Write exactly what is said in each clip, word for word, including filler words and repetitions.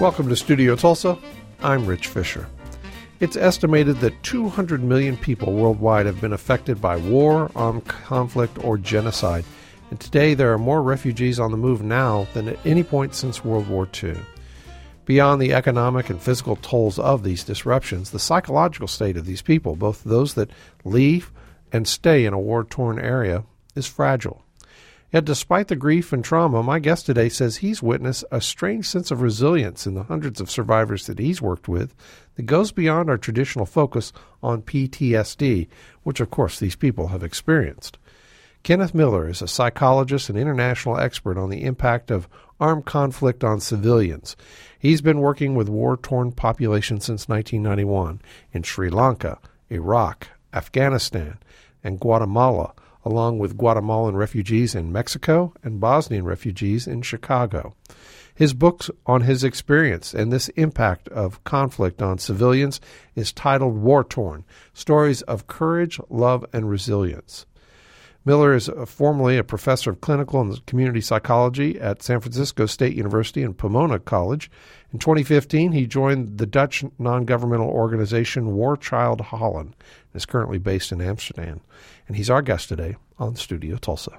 Welcome to Studio Tulsa. I'm Rich Fisher. It's estimated that two hundred million people worldwide have been affected by war, armed conflict, or genocide. And today there are more refugees on the move now than at any point since World War Two. Beyond the economic and physical tolls of these disruptions, the psychological state of these people, both those that leave and stay in a war-torn area, is fragile. Yet despite the grief and trauma, my guest today says he's witnessed a strange sense of resilience in the hundreds of survivors that he's worked with that goes beyond our traditional focus on P T S D, which of course these people have experienced. Kenneth Miller is a psychologist and international expert on the impact of armed conflict on civilians. He's been working with war-torn populations since nineteen ninety-one in Sri Lanka, Iraq, Afghanistan, and Guatemala, along with Guatemalan refugees in Mexico and Bosnian refugees in Chicago. His book on his experience and this impact of conflict on civilians is titled War Torn: Stories of Courage, Love, and Resilience. Miller is formerly a professor of clinical and community psychology at San Francisco State University and Pomona College. In twenty fifteen, he joined the Dutch non-governmental organization War Child Holland and is currently based in Amsterdam. And he's our guest today on Studio Tulsa.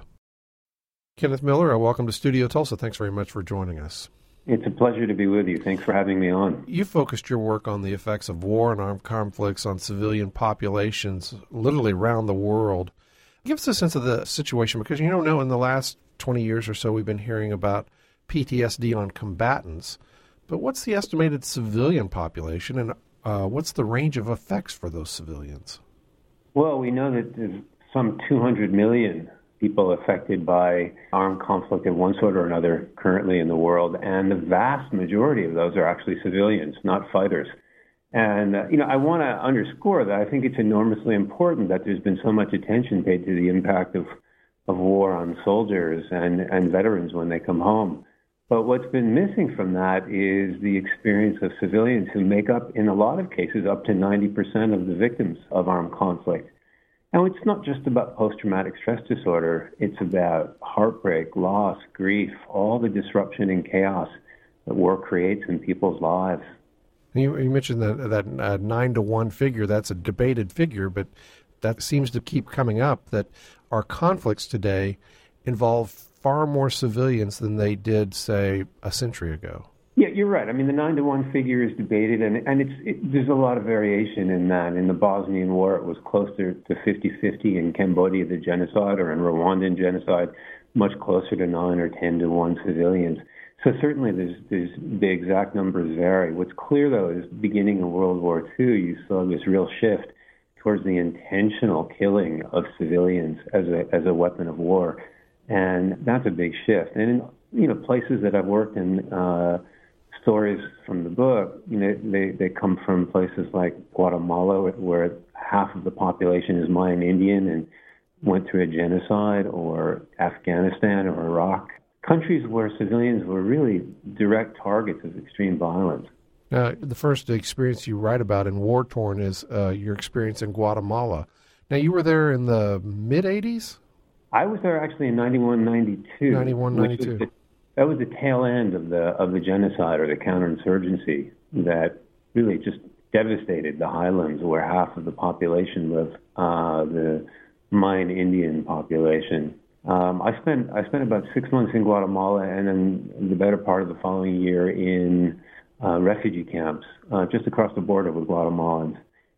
Kenneth Miller, welcome to Studio Tulsa. Thanks very much for joining us. It's a pleasure to be with you. Thanks for having me on. You focused your work on the effects of war and armed conflicts on civilian populations literally around the world. Give us a sense of the situation, because you don't know, in the last twenty years or so, we've been hearing about P T S D on combatants. But what's the estimated civilian population, and uh, what's the range of effects for those civilians? Well, we know that there's some two hundred million people affected by armed conflict of one sort or another currently in the world, and the vast majority of those are actually civilians, not fighters. And, uh, you know, I want to underscore that I think it's enormously important that there's been so much attention paid to the impact of, of war on soldiers and, and veterans when they come home. But what's been missing from that is the experience of civilians who make up, in a lot of cases, up to ninety percent of the victims of armed conflict. Now, it's not just about post-traumatic stress disorder. It's about heartbreak, loss, grief, all the disruption and chaos that war creates in people's lives. You, you mentioned that, that uh, nine to one figure. That's a debated figure, but that seems to keep coming up, that our conflicts today involve far more civilians than they did, say, a century ago. Yeah, you're right. I mean, the nine to one figure is debated, and, and it's it, there's a lot of variation in that. In the Bosnian War, it was closer to fifty-fifty. In Cambodia, the genocide, or in Rwandan genocide, much closer to nine or ten to one civilians. So certainly there's, there's, the exact numbers vary. What's clear, though, is beginning in World War Two, you saw this real shift towards the intentional killing of civilians as a as a weapon of war. And that's a big shift. And in, you know, places that I've worked in, uh, stories from the book, you know, they, they come from places like Guatemala, where half of the population is Mayan Indian and went through a genocide, or Afghanistan or Iraq. Countries where civilians were really direct targets of extreme violence. Now, the first experience you write about in War Torn is uh, your experience in Guatemala. Now, you were there in the mid-eighties? I was there actually in ninety-one, ninety-two. ninety-one, ninety-two. Was the, that was the tail end of the of the genocide, or the counterinsurgency, that really just devastated the highlands, where half of the population lived, uh, the Mayan Indian population. Um, I spent I spent about six months in Guatemala, and then the better part of the following year in uh, refugee camps uh, just across the border with Guatemalans.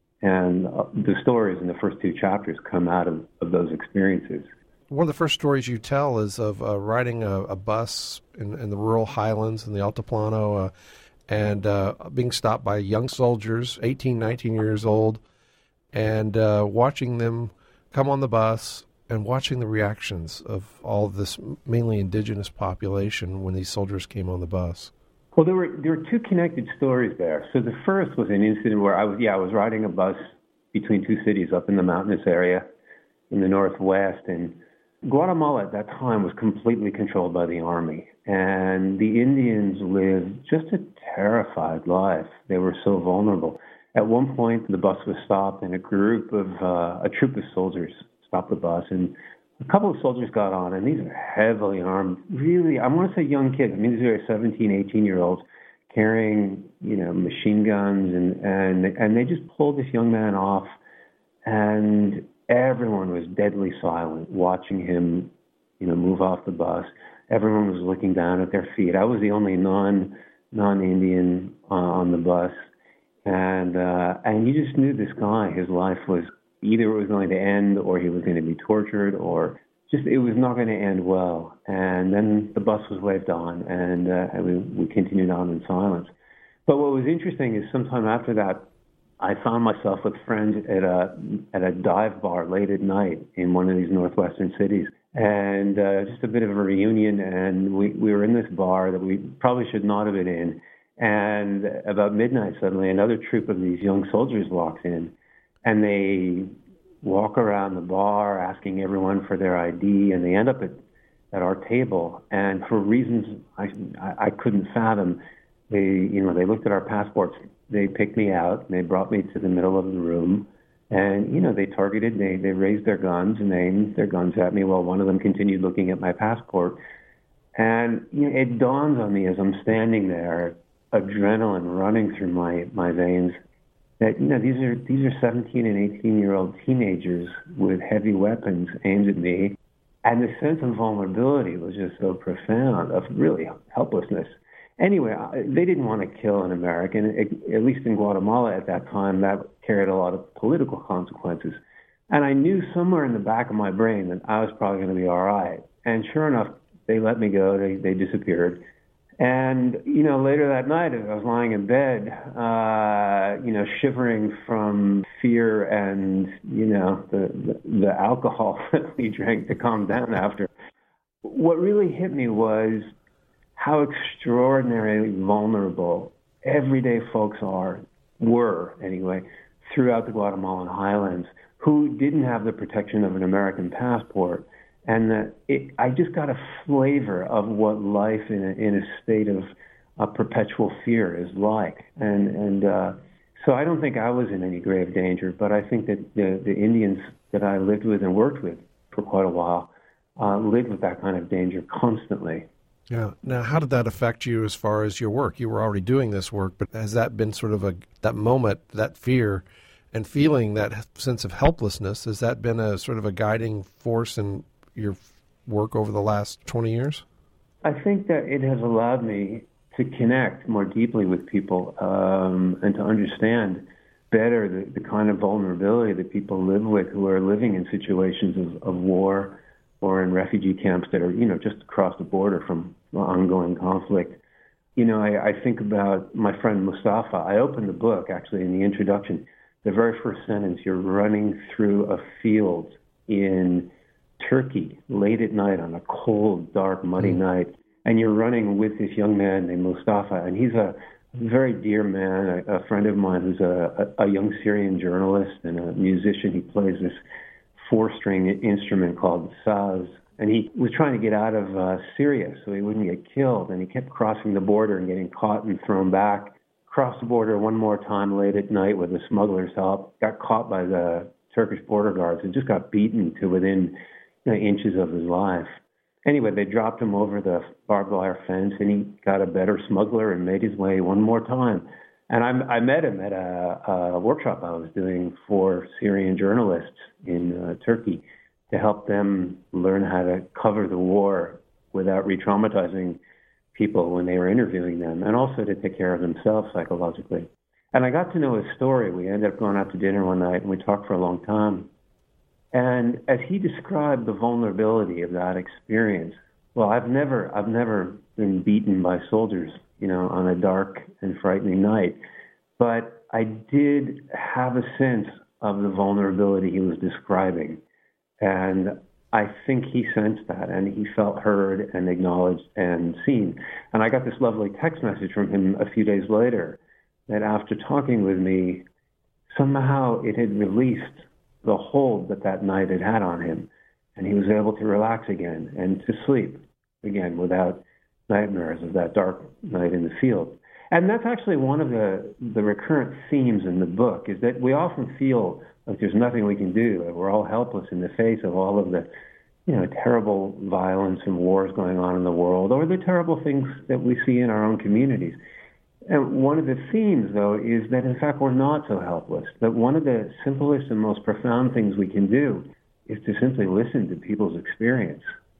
And uh, the stories in the first two chapters come out of, of those experiences. One of the first stories you tell is of uh, riding a, a bus in, in the rural highlands in the Altiplano uh, and uh, being stopped by young soldiers, eighteen, nineteen years old, and uh, watching them come on the bus and watching the reactions of all of this mainly indigenous population when these soldiers came on the bus. Well, there were there were two connected stories there. So the first was an incident where I was yeah I was riding a bus between two cities up in the mountainous area in the northwest, and Guatemala at that time was completely controlled by the army, and the Indians lived just a terrified life. They were so vulnerable. At one point, the bus was stopped, and a group of uh, a troop of soldiers stopped the bus, and a couple of soldiers got on, and these are heavily armed, really, I want to say young kids. I mean, these are seventeen, eighteen-year-olds, carrying, you know, machine guns, and, and, and they just pulled this young man off, and everyone was deadly silent watching him, you know, move off the bus. Everyone was looking down at their feet. I was the only non, non-Indian uh, on the bus. And, uh, and you just knew this guy, his life was either it was going to end or he was going to be tortured, or just it was not going to end well. And then the bus was waved on, and, uh, and we, we continued on in silence. But what was interesting is sometime after that, I found myself with friends at a at a dive bar late at night in one of these northwestern cities, and uh, just a bit of a reunion. And we, we were in this bar that we probably should not have been in. And about midnight, suddenly another troop of these young soldiers walks in, and they walk around the bar asking everyone for their I D, and they end up at, at our table. And for reasons I, I couldn't fathom, they you know they looked at our passports. They picked me out, and they brought me to the middle of the room, and, you know, they targeted, they, they raised their guns, and they aimed their guns at me while one of them continued looking at my passport. And, you know, it dawns on me as I'm standing there, adrenaline running through my, my veins, that, you know, these are, these are seventeen and eighteen-year-old teenagers with heavy weapons aimed at me, and the sense of vulnerability was just so profound, of really helplessness. Anyway, they didn't want to kill an American. At least in Guatemala at that time, that carried a lot of political consequences. And I knew somewhere in the back of my brain that I was probably going to be all right. And sure enough, they let me go. They they disappeared. And, you know, later that night, as I was lying in bed, uh, you know, shivering from fear and, you know, the, the, the alcohol that we drank to calm down after, what really hit me was how extraordinarily vulnerable everyday folks are, were anyway, throughout the Guatemalan highlands, who didn't have the protection of an American passport. And that it, I just got a flavor of what life in a, in a state of uh, perpetual fear is like. And, and uh, so I don't think I was in any grave danger, but I think that the, the Indians that I lived with and worked with for quite a while uh, lived with that kind of danger constantly. Yeah. Now, how did that affect you as far as your work? You were already doing this work, but has that been sort of a that moment, that fear and feeling that sense of helplessness, has that been a sort of a guiding force in your work over the last twenty years? I think that it has allowed me to connect more deeply with people um, and to understand better the, the kind of vulnerability that people live with who are living in situations of, of war or in refugee camps that are, you know, just across the border from ongoing conflict. You know, I, I think about my friend Mustafa. I opened the book, actually, in the introduction. The very first sentence, you're running through a field in Turkey late at night on a cold, dark, muddy mm. night, and you're running with this young man named Mustafa, and he's a very dear man, a, a friend of mine who's a, a, a young Syrian journalist and a musician. He plays this four-string instrument called saz, and he was trying to get out of uh, Syria so he wouldn't get killed, and he kept crossing the border and getting caught and thrown back. Crossed the border one more time late at night with the smugglers' help, got caught by the Turkish border guards and just got beaten to within you know, inches of his life. Anyway, they dropped him over the barbed wire fence, and he got a better smuggler and made his way one more time. And I, I met him at a, a workshop I was doing for Syrian journalists in uh, Turkey to help them learn how to cover the war without re-traumatizing people when they were interviewing them, and also to take care of themselves psychologically. And I got to know his story. We ended up going out to dinner one night, and we talked for a long time. And as he described the vulnerability of that experience, well, I've never, I've never been beaten by soldiers, you know, on a dark and frightening night. But I did have a sense of the vulnerability he was describing. And I think he sensed that, and he felt heard and acknowledged and seen. And I got this lovely text message from him a few days later that after talking with me, somehow it had released the hold that that night had had on him. And he was able to relax again and to sleep again without nightmares of that dark night in the field. And that's actually one of the, the recurrent themes in the book, is that we often feel like there's nothing we can do, that we're all helpless in the face of all of the, you know, terrible violence and wars going on in the world, or the terrible things that we see in our own communities. And one of the themes, though, is that in fact we're not so helpless. That one of the simplest and most profound things we can do is to simply listen to people's experience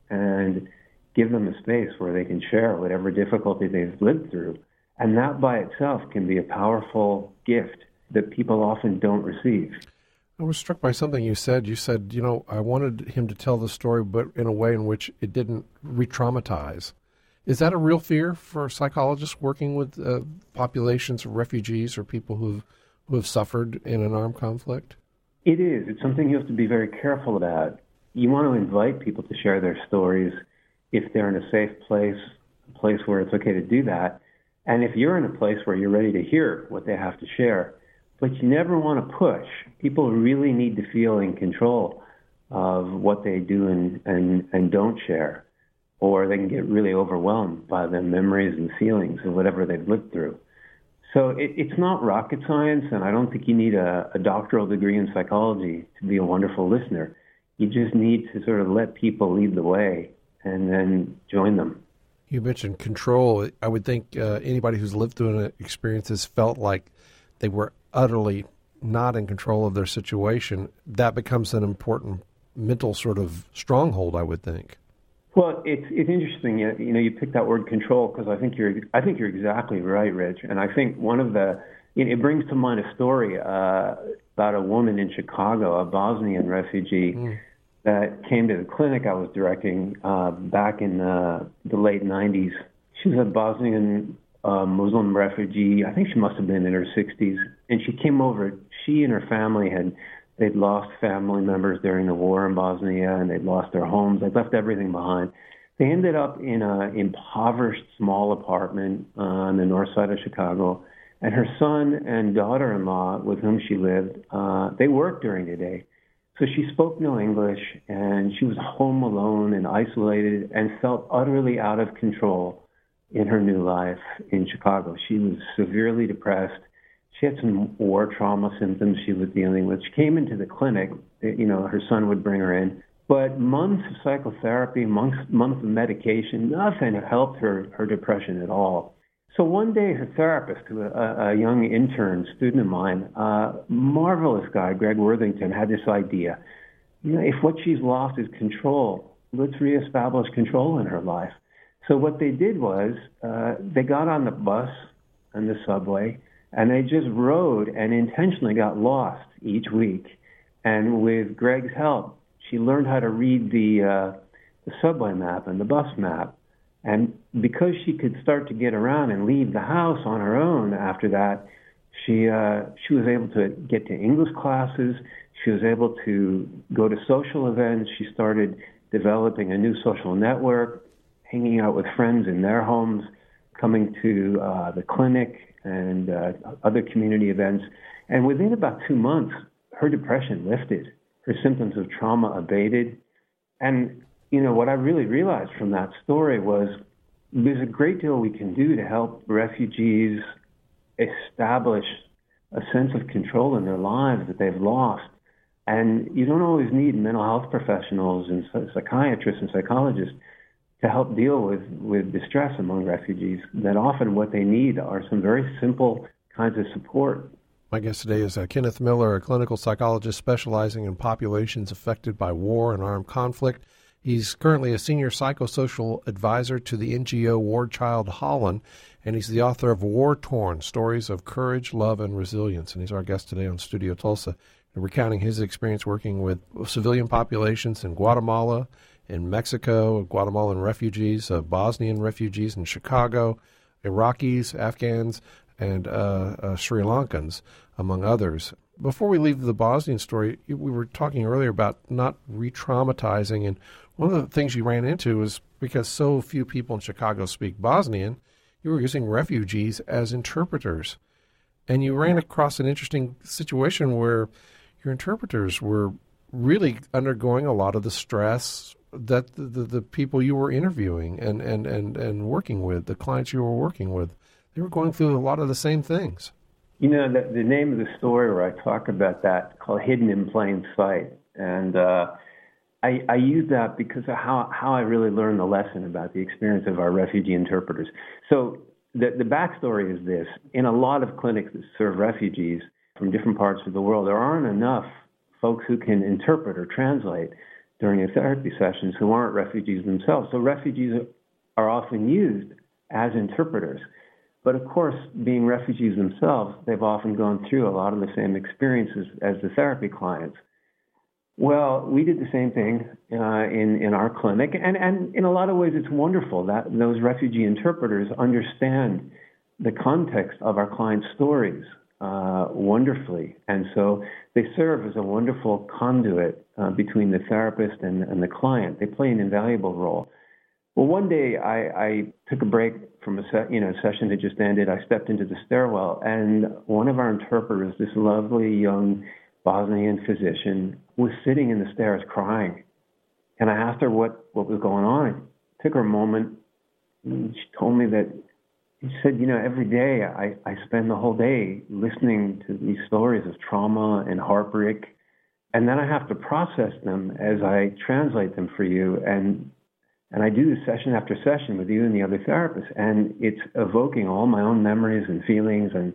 and give them a space where they can share whatever difficulty they've lived through. And that by itself can be a powerful gift that people often don't receive. I was struck by something you said. You said, you know, I wanted him to tell the story, but in a way in which it didn't re-traumatize. Is that a real fear for psychologists working with uh, populations of refugees or people who've, who have suffered in an armed conflict? It is. It's something you have to be very careful about. You want to invite people to share their stories if they're in a safe place, a place where it's okay to do that. And if you're in a place where you're ready to hear what they have to share, but you never want to push. People really need to feel in control of what they do and, and, and don't share, or they can get really overwhelmed by the memories and feelings of whatever they've lived through. So it, it's not rocket science, and I don't think you need a, a doctoral degree in psychology to be a wonderful listener. You just need to sort of let people lead the way and then join them. You mentioned control. I would think uh, anybody who's lived through an experience has felt like they were utterly not in control of their situation. That becomes an important mental sort of stronghold, I would think. Well, it's it's interesting. You, you know, you picked that word control because I think you're I think you're exactly right, Rich. And I think one of the it, it brings to mind a story uh, about a woman in Chicago, a Bosnian refugee. Mm. That came to the clinic I was directing uh, back in uh, the late nineties. She was a Bosnian uh, Muslim refugee. I think she must have been in her sixties. And she came over. She and her family had, they'd lost family members during the war in Bosnia, and they'd lost their homes. They'd left everything behind. They ended up in an impoverished small apartment uh, on the north side of Chicago. And her son and daughter-in-law, with whom she lived, uh, they worked during the day. So she spoke no English, and she was home alone and isolated and felt utterly out of control in her new life in Chicago. She was severely depressed. She had some war trauma symptoms she was dealing with. She came into the clinic. You know, her son would bring her in. But months of psychotherapy, months, months of medication, nothing helped her, her depression at all. So one day, her therapist, a, a young intern student of mine, a marvelous guy, Greg Worthington, had this idea. You know, if what she's lost is control, let's reestablish control in her life. So what they did was uh, they got on the bus and the subway, and they just rode and intentionally got lost each week. And with Greg's help, she learned how to read the, uh, the subway map and the bus map. And because she could start to get around and leave the house on her own after that, she uh, she was able to get to English classes. She was able to go to social events. She started developing a new social network, hanging out with friends in their homes, coming to uh, the clinic and uh, other community events. And within about two months, her depression lifted. Her symptoms of trauma abated. And you know, what I really realized from that story was there's a great deal we can do to help refugees establish a sense of control in their lives that they've lost. And you don't always need mental health professionals and psychiatrists and psychologists to help deal with, with distress among refugees. That often what they need are some very simple kinds of support. My guest today is uh, Kenneth Miller, a clinical psychologist specializing in populations affected by war and armed conflict. He's currently a senior psychosocial advisor to the N G O War Child Holland, and he's the author of War Torn, Stories of Courage, Love, and Resilience. And he's our guest today on Studio Tulsa, recounting his experience working with civilian populations in Guatemala, in Mexico, Guatemalan refugees, uh, Bosnian refugees in Chicago, Iraqis, Afghans, and uh, uh, Sri Lankans, among others. Before we leave the Bosnian story, we were talking earlier about not re-traumatizing, and one of the things you ran into is because so few people in Chicago speak Bosnian, you were using refugees as interpreters. And you ran across an interesting situation where your interpreters were really undergoing a lot of the stress that the, the, the people you were interviewing and, and, and, and working with, the clients you were working with, they were going through a lot of the same things. You know, the, the name of the story where I talk about that, called Hidden in Plain Sight. And uh, I, I use that because of how, how I really learned the lesson about the experience of our refugee interpreters. So the, the backstory is this. In a lot of clinics that serve refugees from different parts of the world, there aren't enough folks who can interpret or translate during the therapy sessions who aren't refugees themselves. So refugees are often used as interpreters. But of course, being refugees themselves, they've often gone through a lot of the same experiences as the therapy clients. Well, we did the same thing uh, in, in our clinic, and, and in a lot of ways it's wonderful that those refugee interpreters understand the context of our clients' stories uh, wonderfully. And so they serve as a wonderful conduit uh, between the therapist and, and the client. They play an invaluable role. Well, one day I, I took a break from a se- you know session that just ended. I stepped into the stairwell, and one of our interpreters, this lovely young Bosnian physician, was sitting in the stairs crying. And I asked her what, what was going on. It took her a moment. And she told me that, she said, you know, every day I, I spend the whole day listening to these stories of trauma and heartbreak. And then I have to process them as I translate them for you. And and I do this session after session with you and the other therapists. And it's evoking all my own memories and feelings. And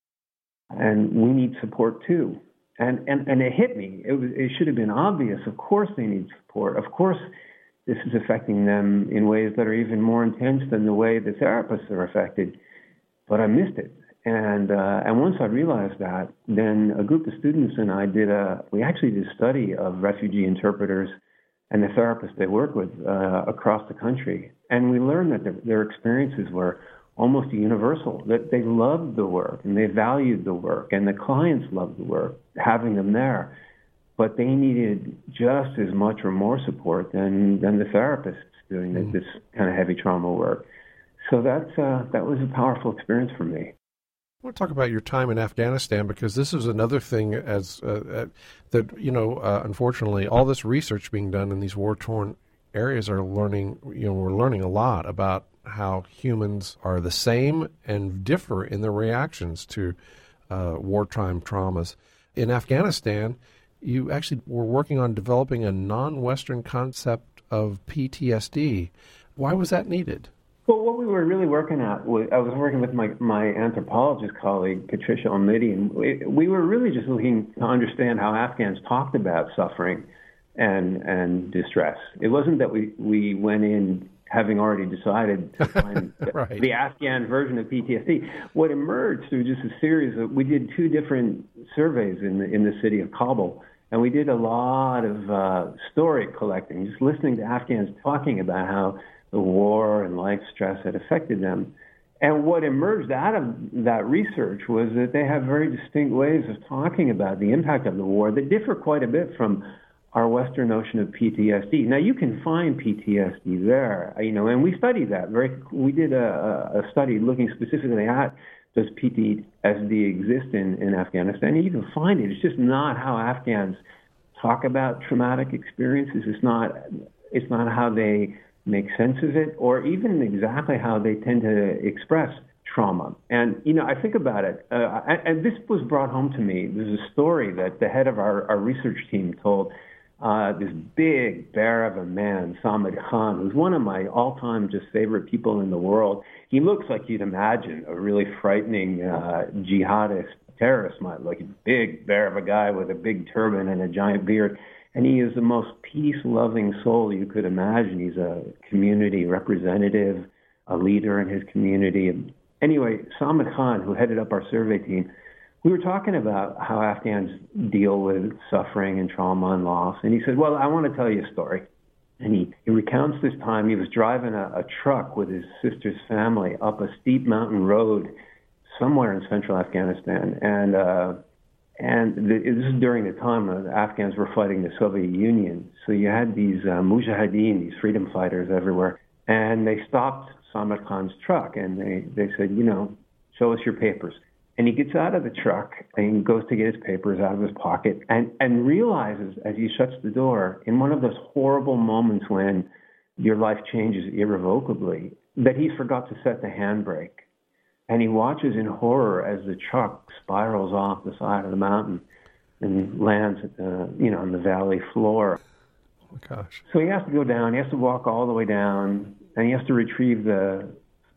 and we need support too. And, and and it hit me. It was, it should have been obvious. Of course they need support. Of course this is affecting them in ways that are even more intense than the way the therapists are affected. But I missed it. And uh, and once I realized that, then a group of students and I did a, we actually did a study of refugee interpreters and the therapists they work with uh, across the country. And we learned that their, their experiences were almost universal, that they loved the work and they valued the work and the clients loved the work, having them there. But they needed just as much or more support than, than the therapists doing mm. this kind of heavy trauma work. So that's, uh, that was a powerful experience for me. I want to talk about your time in Afghanistan, because this is another thing as uh, uh, that, you know, uh, unfortunately, all this research being done in these war-torn areas are learning, you know, we're learning a lot about how humans are the same and differ in their reactions to uh, wartime traumas. In Afghanistan, you actually were working on developing a non-Western concept of P T S D. Why was that needed? Well, what we were really working at was, I was working with my, my anthropologist colleague, Patricia Almidi, and we, we were really just looking to understand how Afghans talked about suffering and and distress. It wasn't that we, we went in having already decided to find right. the Afghan version of P T S D. What emerged through just a series of, we did two different surveys in the, in the city of Kabul, and we did a lot of uh, story collecting, just listening to Afghans talking about how the war and life stress had affected them. And what emerged out of that research was that they have very distinct ways of talking about the impact of the war that differ quite a bit from our Western notion of P T S D. Now, you can find P T S D there, you know, and we studied that. Very, we did a, a study looking specifically at, does P T S D exist in, in Afghanistan? And you can find it. It's just not how Afghans talk about traumatic experiences. It's not, it's not how they make sense of it, or even exactly how they tend to express trauma. And, you know, I think about it, uh, and, and this was brought home to me. There's a story that the head of our, our research team told. Uh, this big bear of a man, Samad Khan, who's one of my all-time just favorite people in the world. He looks like you'd imagine a really frightening uh, jihadist terrorist might look. He's a big bear of a guy with a big turban and a giant beard. And he is the most peace-loving soul you could imagine. He's a community representative, a leader in his community. Anyway, Samad Khan, who headed up our survey team, we were talking about how Afghans deal with suffering and trauma and loss. And he said, well, I want to tell you a story. And he, he recounts this time he was driving a, a truck with his sister's family up a steep mountain road somewhere in central Afghanistan. And uh, and the, this is during the time when the Afghans were fighting the Soviet Union. So you had these uh, mujahideen, these freedom fighters everywhere. And they stopped Samad Khan's truck and they, they said, you know, show us your papers. And he gets out of the truck and goes to get his papers out of his pocket and, and realizes as he shuts the door, in one of those horrible moments when your life changes irrevocably, that he forgot to set the handbrake. And he watches in horror as the truck spirals off the side of the mountain and lands at the, you know, on the valley floor. Oh, my gosh. So he has to go down. He has to walk all the way down, and he has to retrieve the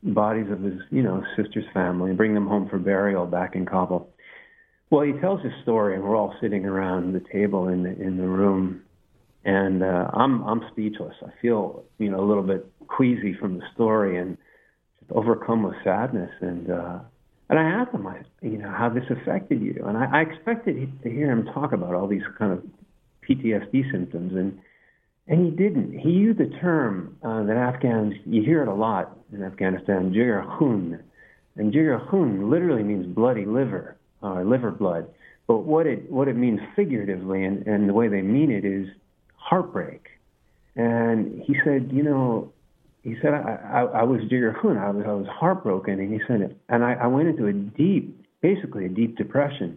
bodies of his, you know, sister's family and bring them home for burial back in Kabul. Well, he tells his story, and we're all sitting around the table in the, in the room, and uh, I'm I'm speechless. I feel, you know, a little bit queasy from the story and just overcome with sadness. And uh, and I asked him, I, you know, how this affected you, and I, I expected to hear him talk about all these kind of P T S D symptoms, and and he didn't. He used the term uh, that Afghans, you hear it a lot in Afghanistan, jigar khun, and jigar khun literally means bloody liver. Uh, liver blood, but what it what it means figuratively and, and the way they mean it is heartbreak. And he said, you know, he said I, I, I was jigar khun, I was I was heartbroken, and he said, and I, I went into a deep, basically a deep depression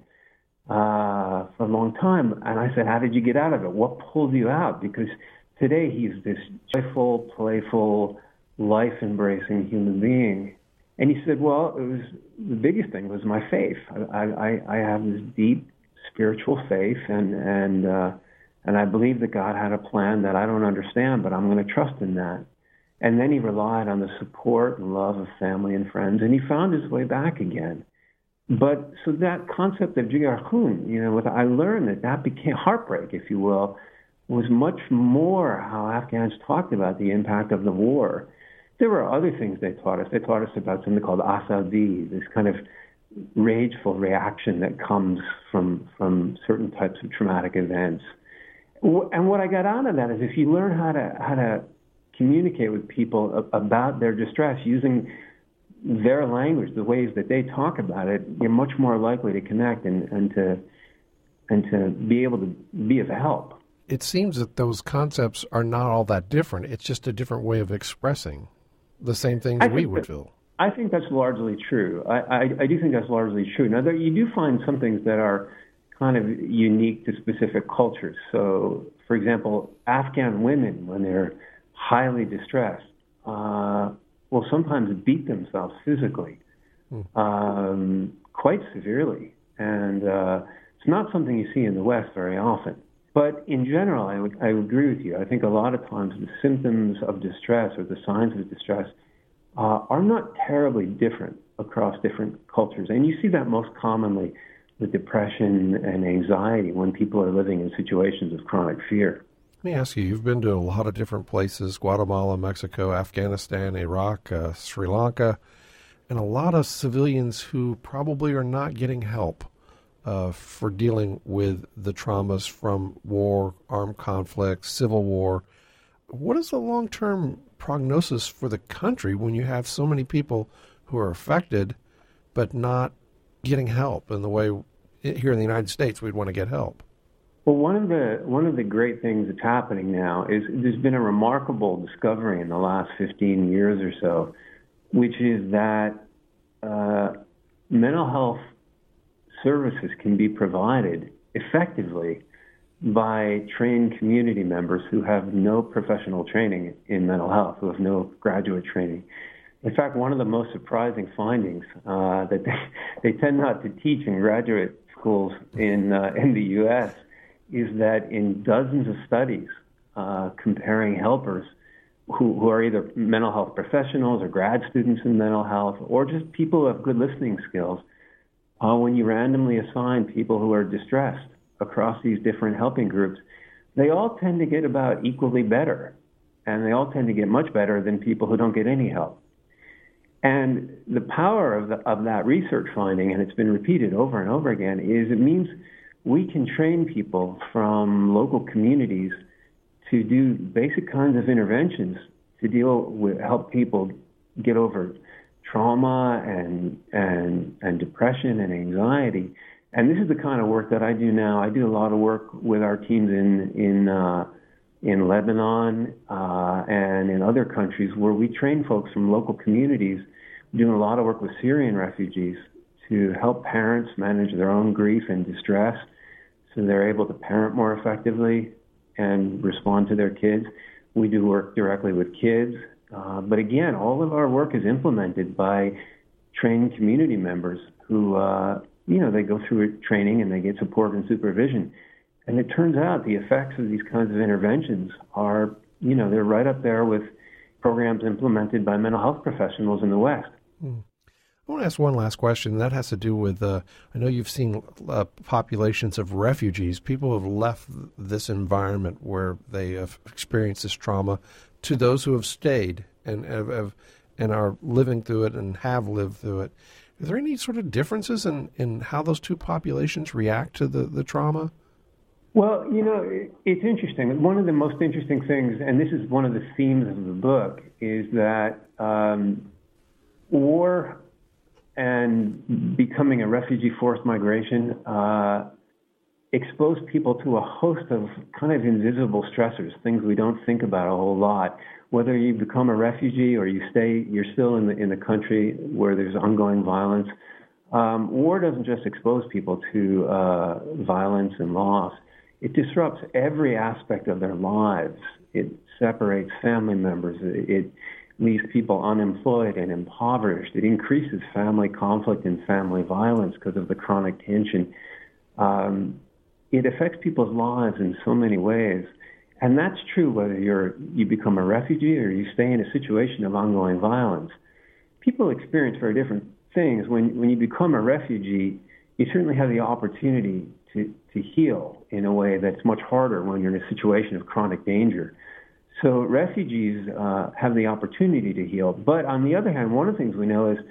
uh, for a long time. And I said, how did you get out of it? What pulled you out? Because today he's this joyful, playful, life-embracing human being. And he said, well, it was the biggest thing was my faith. I, I, I have this deep spiritual faith, and and uh, and I believe that God had a plan that I don't understand, but I'm going to trust in that. And then he relied on the support and love of family and friends, and he found his way back again. But so that concept of jigar khun, you know, with, I learned that that became heartbreak, if you will, was much more how Afghans talked about the impact of the war. There were other things they taught us. They taught us about something called asabi, this kind of rageful reaction that comes from from certain types of traumatic events. And what I got out of that is if you learn how to how to communicate with people about their distress using their language, the ways that they talk about it, you're much more likely to connect and, and to and to be able to be of help. It seems that those concepts are not all that different. It's just a different way of expressing the same things we would that, feel. I think that's largely true. I, I, I do think that's largely true. Now, there, you do find some things that are kind of unique to specific cultures. So, for example, Afghan women, when they're highly distressed, uh, will sometimes beat themselves physically, hmm. um, quite severely. And uh, it's not something you see in the West very often. But in general, I would I would agree with you. I think a lot of times the symptoms of distress or the signs of distress uh, are not terribly different across different cultures. And you see that most commonly with depression and anxiety when people are living in situations of chronic fear. Let me ask you, you've been to a lot of different places, Guatemala, Mexico, Afghanistan, Iraq, uh, Sri Lanka, and a lot of civilians who probably are not getting help Uh, for dealing with the traumas from war, armed conflict, civil war. What is the long-term prognosis for the country when you have so many people who are affected but not getting help in the way here in the United States we'd want to get help? Well, one of the one of the great things that's happening now is there's been a remarkable discovery in the last fifteen years or so, which is that uh, mental health services can be provided effectively by trained community members who have no professional training in mental health, who have no graduate training. In fact, one of the most surprising findings uh, that they, they tend not to teach in graduate schools in uh, in the U S is that in dozens of studies uh, comparing helpers who, who are either mental health professionals or grad students in mental health or just people who have good listening skills, Uh, when you randomly assign people who are distressed across these different helping groups, they all tend to get about equally better, and they all tend to get much better than people who don't get any help. And the power of, the, of that research finding, and it's been repeated over and over again, is it means we can train people from local communities to do basic kinds of interventions to deal with, help people get over trauma and and and depression and anxiety. And this is the kind of work that I do now. I do a lot of work with our teams in in uh, in Lebanon uh, and in other countries where we train folks from local communities. We're doing a lot of work with Syrian refugees to help parents manage their own grief and distress so they're able to parent more effectively and respond to their kids. We do work directly with kids. Uh, but again, all of our work is implemented by trained community members who, uh, you know, they go through training and they get support and supervision. And it turns out the effects of these kinds of interventions are, you know, they're right up there with programs implemented by mental health professionals in the West. Hmm. I want to ask one last question, and that has to do with, uh, I know you've seen uh, populations of refugees, people who have left this environment where they have experienced this trauma, to those who have stayed and have, have and are living through it and have lived through it. Is there any sort of differences in, in how those two populations react to the, the trauma? Well, you know, it's interesting. One of the most interesting things, and this is one of the themes of the book, is that um, war and becoming a refugee forced migration uh, expose people to a host of kind of invisible stressors, things we don't think about a whole lot. Whether you become a refugee or you stay, you're still in the in the country where there's ongoing violence. Um, war doesn't just expose people to uh, violence and loss. It disrupts every aspect of their lives. It separates family members. It, it leaves people unemployed and impoverished. It increases family conflict and family violence because of the chronic tension. Um, it affects people's lives in so many ways. And that's true whether you're you become a refugee or you stay in a situation of ongoing violence. People experience very different things. When when you become a refugee, you certainly have the opportunity to, to heal in a way that's much harder when you're in a situation of chronic danger. So refugees uh, have the opportunity to heal. But on the other hand, one of the things we know is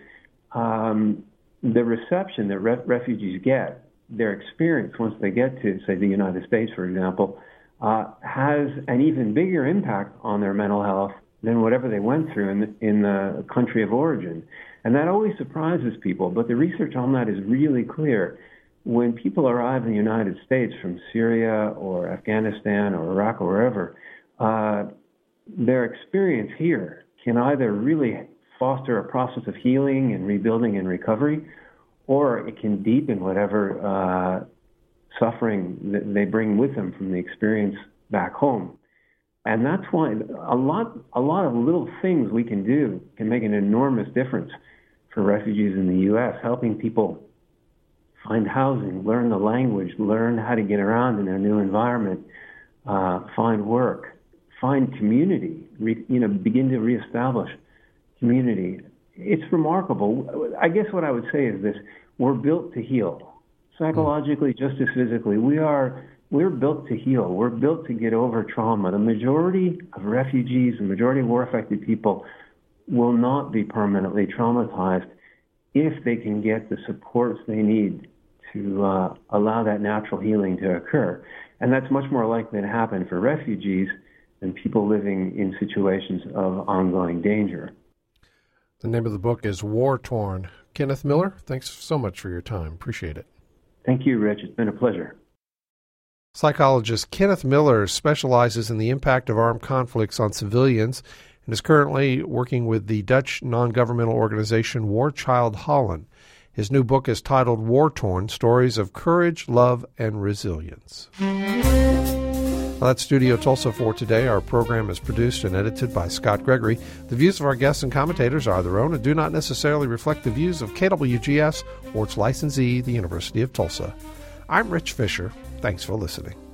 um, the reception that re- refugees get, their experience once they get to, say, the United States, for example, uh, has an even bigger impact on their mental health than whatever they went through in the, in the country of origin. And that always surprises people, but the research on that is really clear. When people arrive in the United States from Syria or Afghanistan or Iraq or wherever, uh, their experience here can either really foster a process of healing and rebuilding and recovery, or it can deepen whatever uh, suffering that they bring with them from the experience back home. And that's why a lot, a lot of little things we can do can make an enormous difference for refugees in the U S, helping people find housing, learn the language, learn how to get around in their new environment, uh, find work, find community, re, you know, begin to reestablish community. It's remarkable. I guess what I would say is this: we're built to heal, psychologically, just as physically. We are. We're built to heal. We're built to get over trauma. The majority of refugees, the majority of war-affected people, will not be permanently traumatized if they can get the supports they need to uh, allow that natural healing to occur. And that's much more likely to happen for refugees than people living in situations of ongoing danger. The name of the book is War Torn. Kenneth Miller, thanks so much for your time. Appreciate it. Thank you, Rich. It's been a pleasure. Psychologist Kenneth Miller specializes in the impact of armed conflicts on civilians and is currently working with the Dutch non-governmental organization War Child Holland. His new book is titled War Torn, Stories of Courage, Love, and Resilience. Well, that's Studio Tulsa for today. Our program is produced and edited by Scott Gregory. The views of our guests and commentators are their own and do not necessarily reflect the views of K W G S or its licensee, the University of Tulsa. I'm Rich Fisher. Thanks for listening.